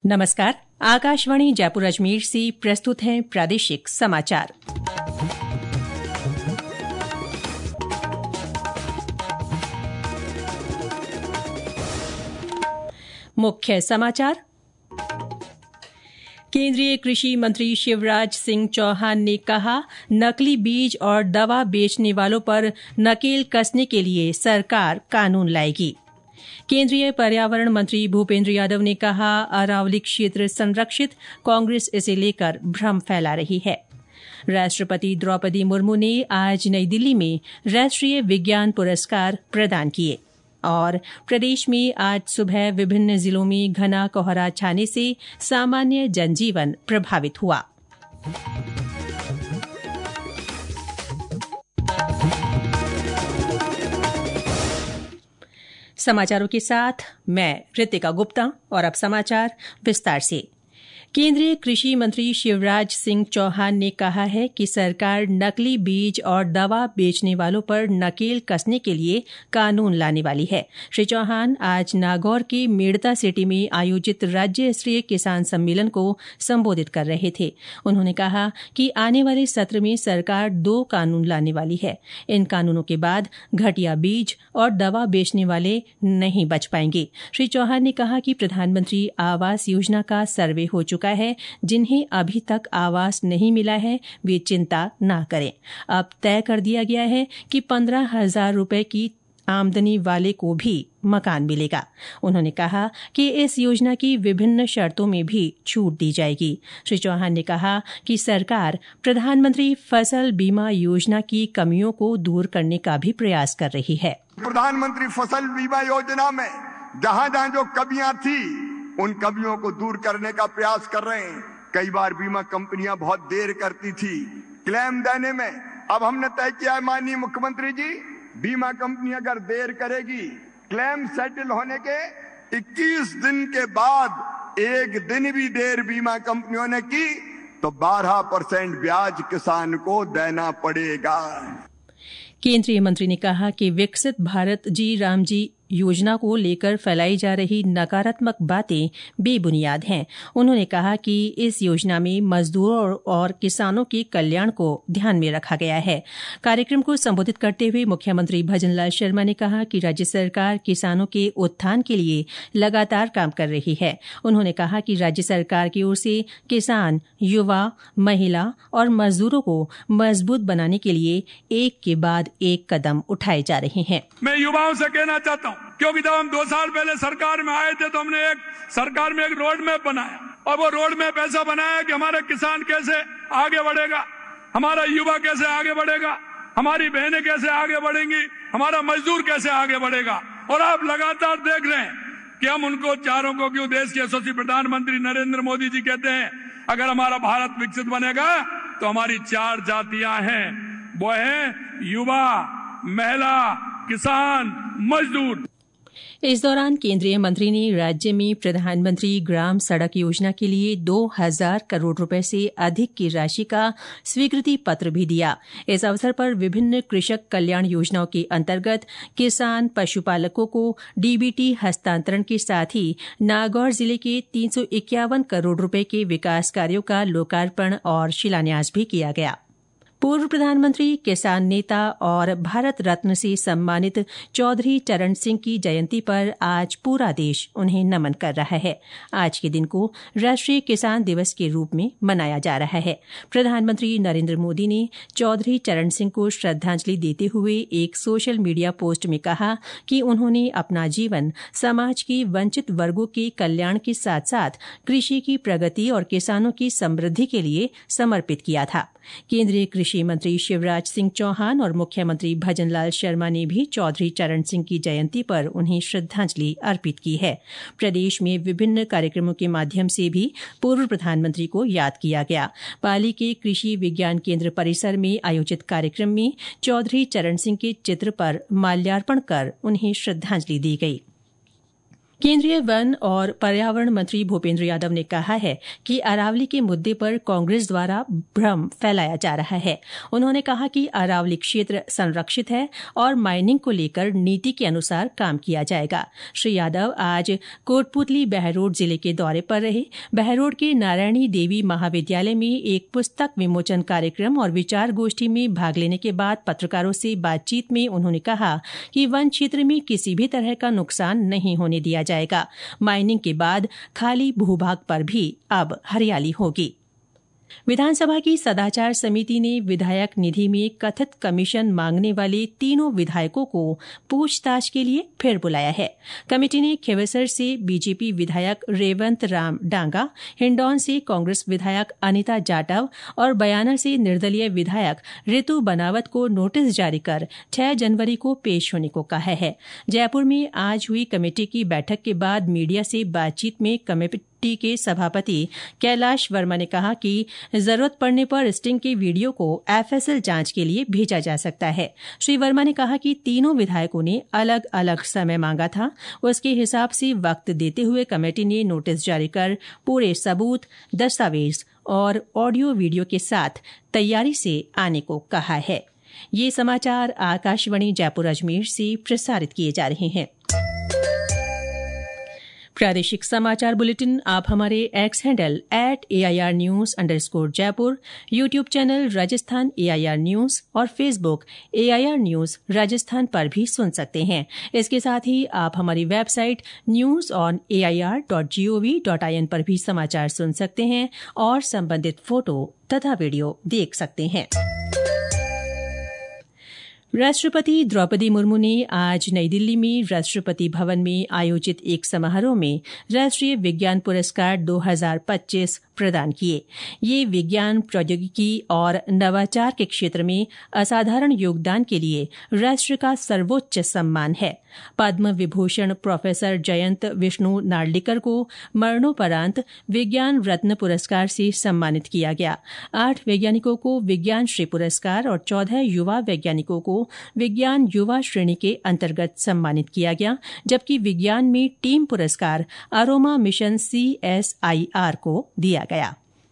नमस्कार। आकाशवाणी जयपुर अजमेर से प्रस्तुत हैं प्रादेशिक समाचार। मुख्य समाचार। केंद्रीय कृषि मंत्री शिवराज सिंह चौहान ने कहा, नकली बीज और दवा बेचने वालों पर नकेल कसने के लिए सरकार कानून लाएगी। केंद्रीय पर्यावरण मंत्री भूपेंद्र यादव ने कहा, अरावली क्षेत्र संरक्षित, कांग्रेस इसे लेकर भ्रम फैला रही है। राष्ट्रपति द्रौपदी मुर्मू ने आज नई दिल्ली में राष्ट्रीय विज्ञान पुरस्कार प्रदान किए। और प्रदेश में आज सुबह विभिन्न जिलों में घना कोहरा छाने से सामान्य जनजीवन प्रभावित हुआ। समाचारों के साथ मैं रितिका गुप्ता। और अब समाचार विस्तार से। केंद्रीय कृषि मंत्री शिवराज सिंह चौहान ने कहा है कि सरकार नकली बीज और दवा बेचने वालों पर नकेल कसने के लिए कानून लाने वाली है। श्री चौहान आज नागौर के मेड़ता सिटी में आयोजित राज्य स्तरीय किसान सम्मेलन को संबोधित कर रहे थे। उन्होंने कहा कि आने वाले सत्र में सरकार 2 कानून लाने वाली है। इन कानूनों के बाद घटिया बीज और दवा बेचने वाले नहीं बच पाएंगे। श्री चौहान ने कहा कि प्रधानमंत्री आवास योजना का सर्वे हो चुका है। जिन्हें अभी तक आवास नहीं मिला है वे चिंता न करें। अब तय कर दिया गया है कि 15,000 रुपए की आमदनी वाले को भी मकान मिलेगा। उन्होंने कहा कि इस योजना की विभिन्न शर्तों में भी छूट दी जाएगी। श्री चौहान ने कहा कि सरकार प्रधानमंत्री फसल बीमा योजना की कमियों को दूर करने का भी प्रयास कर रही है। प्रधानमंत्री फसल बीमा योजना में जहां जो कमियां थी उन कमियों को दूर करने का प्रयास कर रहे हैं। कई बार बीमा कंपनियां बहुत देर करती थी क्लेम देने में। अब हमने तय किया है, माननीय मुख्यमंत्री जी, बीमा कंपनी अगर देर करेगी क्लेम सेटल होने के 21 दिन के बाद एक दिन भी देर बीमा कंपनियों ने की तो 12% ब्याज किसान को देना पड़ेगा। केंद्रीय मंत्री ने कहा कि विकसित भारत जी राम जी योजना को लेकर फैलाई जा रही नकारात्मक बातें बेबुनियाद हैं। उन्होंने कहा कि इस योजना में मजदूरों और किसानों के कल्याण को ध्यान में रखा गया है। कार्यक्रम को संबोधित करते हुए मुख्यमंत्री भजनलाल शर्मा ने कहा कि राज्य सरकार किसानों के उत्थान के लिए लगातार काम कर रही है। उन्होंने कहा कि राज्य सरकार की ओर से किसान, युवा, महिला और मजदूरों को मजबूत बनाने के लिए एक के बाद एक कदम उठाए जा रहे हैं। मैं युवाओं से कहना चाहता हूं, क्योंकि जब हम 2 साल पहले सरकार में आए थे तो हमने सरकार में एक रोड मैप बनाया और वो रोड मैप ऐसा बनाया कि हमारा किसान कैसे आगे बढ़ेगा, हमारा युवा कैसे आगे बढ़ेगा, हमारी बहनें कैसे आगे बढ़ेंगी, हमारा मजदूर कैसे आगे बढ़ेगा। और आप लगातार देख रहे हैं कि हम उनको चारों को क्यों देश के यशस्वी प्रधानमंत्री नरेंद्र मोदी जी कहते हैं, अगर हमारा भारत विकसित बनेगा तो हमारी 4 जातियां हैं, वो है युवा, महिला, किसान, मजदूर। इस दौरान केंद्रीय मंत्री ने राज्य में प्रधानमंत्री ग्राम सड़क योजना के लिए 2,000 करोड़ रुपए से अधिक की राशि का स्वीकृति पत्र भी दिया। इस अवसर पर विभिन्न कृषक कल्याण योजनाओं के अंतर्गत किसान पशुपालकों को डीबीटी हस्तांतरण के साथ ही नागौर जिले के 351 करोड़ रुपए के विकास कार्यों का लोकार्पण और शिलान्यास भी किया गया। पूर्व प्रधानमंत्री, किसान नेता और भारत रत्न से सम्मानित चौधरी चरण सिंह की जयंती पर आज पूरा देश उन्हें नमन कर रहा है। आज के दिन को राष्ट्रीय किसान दिवस के रूप में मनाया जा रहा है। प्रधानमंत्री नरेंद्र मोदी ने चौधरी चरण सिंह को श्रद्धांजलि देते हुए एक सोशल मीडिया पोस्ट में कहा कि उन्होंने अपना जीवन समाज के वंचित वर्गों के कल्याण के साथ साथ कृषि की प्रगति और किसानों की समृद्धि के लिए समर्पित किया था। केंद्रीय कृषि मंत्री शिवराज सिंह चौहान और मुख्यमंत्री भजनलाल शर्मा ने भी चौधरी चरण सिंह की जयंती पर उन्हें श्रद्धांजलि अर्पित की है। प्रदेश में विभिन्न कार्यक्रमों के माध्यम से भी पूर्व प्रधानमंत्री को याद किया गया। पाली के कृषि विज्ञान केंद्र परिसर में आयोजित कार्यक्रम में चौधरी चरण सिंह के चित्र पर माल्यार्पण कर उन्हें श्रद्धांजलि दी गई। केंद्रीय वन और पर्यावरण मंत्री भूपेंद्र यादव ने कहा है कि अरावली के मुद्दे पर कांग्रेस द्वारा भ्रम फैलाया जा रहा है। उन्होंने कहा कि अरावली क्षेत्र संरक्षित है और माइनिंग को लेकर नीति के अनुसार काम किया जाएगा। श्री यादव आज कोटपुतली बहरोड जिले के दौरे पर रहे। बहरोड के नारायणी देवी महाविद्यालय में एक पुस्तक विमोचन कार्यक्रम और विचार गोष्ठी में भाग लेने के बाद पत्रकारों से बातचीत में उन्होंने कहा कि वन क्षेत्र में किसी भी तरह का नुकसान नहीं होने दिया जाएगा। माइनिंग के बाद खाली भूभाग पर भी अब हरियाली होगी। विधानसभा की सदाचार समिति ने विधायक निधि में कथित कमीशन मांगने वाले तीनों विधायकों को पूछताछ के लिए फिर बुलाया है। कमेटी ने खिवसर से बीजेपी विधायक रेवंत राम डांगा, हिंडौन से कांग्रेस विधायक अनिता जाटव और बयाना से निर्दलीय विधायक रितु बनावत को नोटिस जारी कर 6 जनवरी को पेश होने को कहा है। जयपुर में आज हुई कमेटी की बैठक के बाद मीडिया से बातचीत में कमेटी के सभापति कैलाश वर्मा ने कहा कि जरूरत पड़ने पर स्टिंग के वीडियो को एफएसएल जांच के लिए भेजा जा सकता है। श्री वर्मा ने कहा कि तीनों विधायकों ने अलग अलग समय मांगा था, उसके हिसाब से वक्त देते हुए कमेटी ने नोटिस जारी कर पूरे सबूत, दस्तावेज और ऑडियो वीडियो के साथ तैयारी से आने को कहा है। ये समाचार आकाशवाणी जयपुर अजमेर से प्रसारित किए जा रहे हैं। प्रादेशिक समाचार बुलेटिन आप हमारे X handle @AIR News_Jaipur, YouTube channel Rajasthan AIR News और फेसबुक AIR News राजस्थान पर भी सुन सकते हैं। इसके साथ ही आप हमारी वेबसाइट newsonair.gov.in पर भी समाचार सुन सकते हैं और संबंधित फोटो तथा वीडियो देख सकते हैं। राष्ट्रपति द्रौपदी मुर्मू ने आज नई दिल्ली में राष्ट्रपति भवन में आयोजित एक समारोह में राष्ट्रीय विज्ञान पुरस्कार 2025 प्रदान किए। ये विज्ञान, प्रौद्योगिकी और नवाचार के क्षेत्र में असाधारण योगदान के लिए राष्ट्र का सर्वोच्च सम्मान है। पद्म विभूषण प्रोफेसर जयंत विष्णु नार्लिकर को मरणोपरांत विज्ञान रत्न पुरस्कार से सम्मानित किया गया। 8 वैज्ञानिकों को विज्ञान श्री पुरस्कार और 14 युवा वैज्ञानिकों को विज्ञान युवा श्रेणी के अंतर्गत सम्मानित किया गया, जबकि विज्ञान में टीम पुरस्कार अरोमा मिशन CSIR को दिया गया।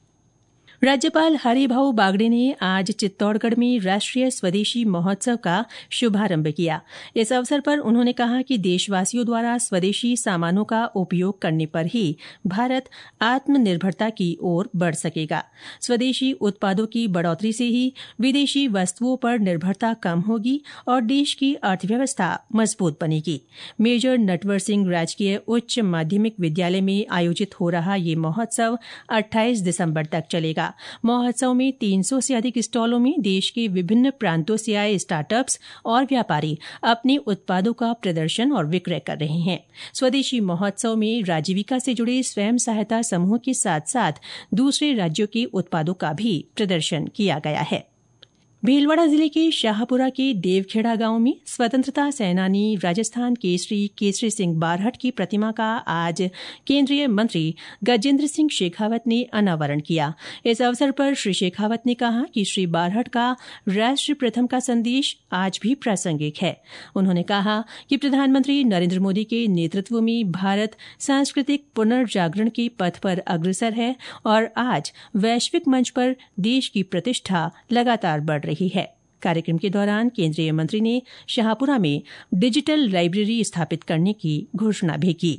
राज्यपाल हरिभाऊ बागड़े ने आज चित्तौड़गढ़ में राष्ट्रीय स्वदेशी महोत्सव का शुभारंभ किया। इस अवसर पर उन्होंने कहा कि देशवासियों द्वारा स्वदेशी सामानों का उपयोग करने पर ही भारत आत्मनिर्भरता की ओर बढ़ सकेगा। स्वदेशी उत्पादों की बढ़ोतरी से ही विदेशी वस्तुओं पर निर्भरता कम होगी और देश की अर्थव्यवस्था मजबूत बनेगी। मेजर नटवर सिंह राजकीय उच्च माध्यमिक विद्यालय में आयोजित हो रहा ये महोत्सव 28 दिसंबर तक चलेगा। महोत्सव में 300 से अधिक स्टॉलों में देश के विभिन्न प्रांतों से आए स्टार्टअप्स और व्यापारी अपने उत्पादों का प्रदर्शन और विक्रय कर रहे हैं। स्वदेशी महोत्सव में राजीविका से जुड़े स्वयं सहायता समूह के साथ साथ दूसरे राज्यों के उत्पादों का भी प्रदर्शन किया गया है। भीलवाड़ा जिले के शाहपुरा के देवखेड़ा गांव में स्वतंत्रता सेनानी राजस्थान केसरी सिंह बारहट की प्रतिमा का आज केंद्रीय मंत्री गजेंद्र सिंह शेखावत ने अनावरण किया। इस अवसर पर श्री शेखावत ने कहा कि श्री बारहट का राष्ट्र प्रथम का संदेश आज भी प्रासंगिक है। उन्होंने कहा कि प्रधानमंत्री नरेंद्र मोदी के नेतृत्व में भारत सांस्कृतिक पुनर्जागरण के पथ पर अग्रसर है और आज वैश्विक मंच पर देश की प्रतिष्ठा लगातार बढ़ रही है। कार्यक्रम के दौरान केंद्रीय मंत्री ने शाहपुरा में डिजिटल लाइब्रेरी स्थापित करने की घोषणा भी की।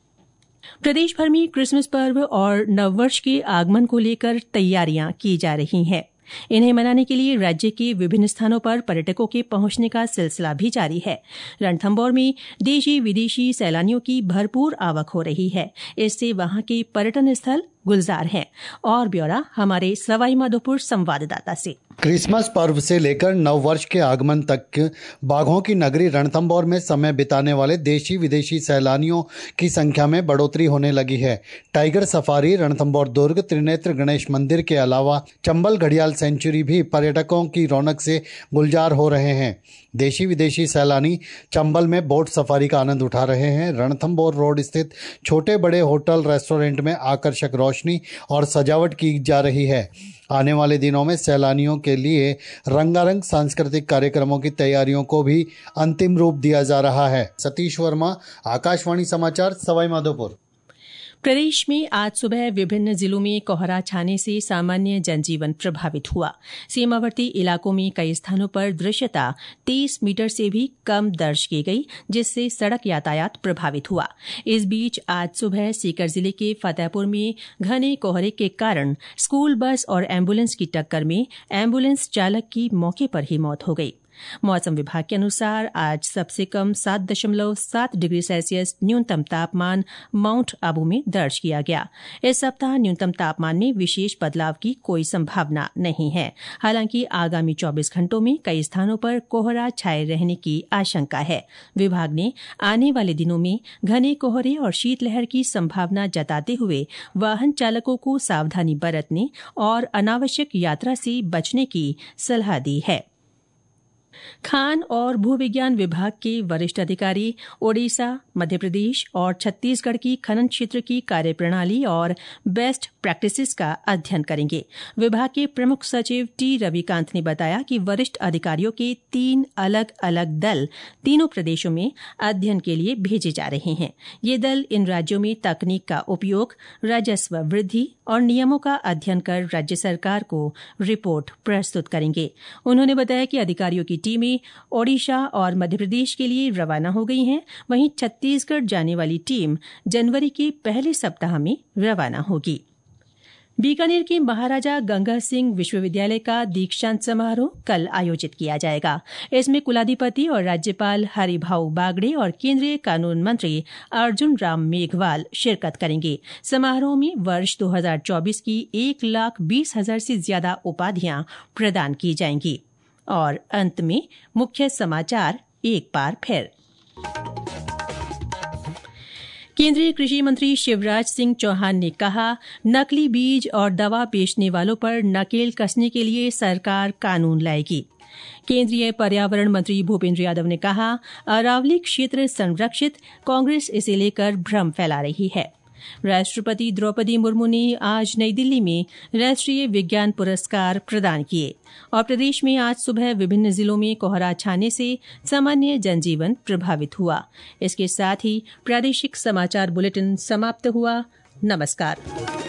प्रदेश भर में क्रिसमस पर्व और नववर्ष के आगमन को लेकर तैयारियां की जा रही हैं। इन्हें मनाने के लिए राज्य के विभिन्न स्थानों पर पर्यटकों के पहुंचने का सिलसिला भी जारी है। रणथंभौर में देशी विदेशी सैलानियों की भरपूर आवक हो रही है। इससे वहां के पर्यटन स्थल गुलजार हैं। और ब्यौरा हमारे सवाईमाधोपुर संवाददाता से। क्रिसमस पर्व से लेकर नववर्ष के आगमन तक बाघों की नगरी रणथंभौर में समय बिताने वाले देशी विदेशी सैलानियों की संख्या में बढ़ोतरी होने लगी है। टाइगर सफारी, रणथंभौर दुर्ग, त्रिनेत्र गणेश मंदिर के अलावा चंबल घड़ियाल सेंचुरी भी पर्यटकों की रौनक से गुलजार हो रहे हैं। देशी विदेशी सैलानी चंबल में बोट सफारी का आनंद उठा रहे हैं। रणथंभौर रोड स्थित छोटे बड़े होटल रेस्टोरेंट में आकर्षक रोशनी और सजावट की जा रही है। आने वाले दिनों में सैलानियों के लिए रंगारंग सांस्कृतिक कार्यक्रमों की तैयारियों को भी अंतिम रूप दिया जा रहा है। सतीश वर्मा, आकाशवाणी समाचार, सवाई माधोपुर। प्रदेश में आज सुबह विभिन्न जिलों में कोहरा छाने से सामान्य जनजीवन प्रभावित हुआ। सीमावर्ती इलाकों में कई स्थानों पर दृश्यता 30 मीटर से भी कम दर्ज की गई, जिससे सड़क यातायात प्रभावित हुआ। इस बीच आज सुबह सीकर जिले के फतेहपुर में घने कोहरे के कारण स्कूल बस और एम्बुलेंस की टक्कर में एम्बुलेंस चालक की मौके पर ही मौत हो गई। मौसम विभाग के अनुसार आज सबसे कम 7.7 डिग्री सेल्सियस न्यूनतम तापमान माउंट आबू में दर्ज किया गया। इस सप्ताह न्यूनतम तापमान में विशेष बदलाव की कोई संभावना नहीं है। हालांकि आगामी 24 घंटों में कई स्थानों पर कोहरा छाये रहने की आशंका है। विभाग ने आने वाले दिनों में घने कोहरे और शीतलहर की संभावना जताते हुए वाहन चालकों को सावधानी बरतने और अनावश्यक यात्रा से बचने की सलाह दी है। खान और भूविज्ञान विभाग के वरिष्ठ अधिकारी ओडिशा, मध्य प्रदेश और छत्तीसगढ़ की खनन क्षेत्र की कार्यप्रणाली और बेस्ट प्रैक्टिसेस का अध्ययन करेंगे। विभाग के प्रमुख सचिव टी रविकांत ने बताया कि वरिष्ठ अधिकारियों के 3 अलग अलग दल तीनों प्रदेशों में अध्ययन के लिए भेजे जा रहे हैं। ये दल इन राज्यों में तकनीक का उपयोग, राजस्व वृद्धि और नियमों का अध्ययन कर राज्य सरकार को रिपोर्ट प्रस्तुत करेंगे। उन्होंने बताया कि अधिकारियों की टीमें ओडिशा और मध्य प्रदेश के लिए रवाना हो गई हैं। वहीं छत्तीसगढ़ जाने वाली टीम जनवरी के पहले सप्ताह में रवाना होगी। बीकानेर के महाराजा गंगा सिंह विश्वविद्यालय का दीक्षांत समारोह कल आयोजित किया जाएगा। इसमें कुलाधिपति और राज्यपाल हरिभाऊ बागड़े और केंद्रीय कानून मंत्री अर्जुन राम मेघवाल शिरकत करेंगे। समारोह में वर्ष 2024 की 1,20,000 से ज्यादा उपाधियां प्रदान की जाएंगी। और अंत में मुख्य समाचार एक बार फिर। केंद्रीय कृषि मंत्री शिवराज सिंह चौहान ने कहा, नकली बीज और दवा बेचने वालों पर नकेल कसने के लिए सरकार कानून लाएगी। केंद्रीय पर्यावरण मंत्री भूपेंद्र यादव ने कहा, अरावली क्षेत्र संरक्षित, कांग्रेस इसे लेकर भ्रम फैला रही है। राष्ट्रपति द्रौपदी मुर्मू ने आज नई दिल्ली में राष्ट्रीय विज्ञान पुरस्कार प्रदान किए। और प्रदेश में आज सुबह विभिन्न जिलों में कोहरा छाने से सामान्य जनजीवन प्रभावित हुआ। इसके साथ ही प्रादेशिक समाचार बुलेटिन समाप्त हुआ। नमस्कार।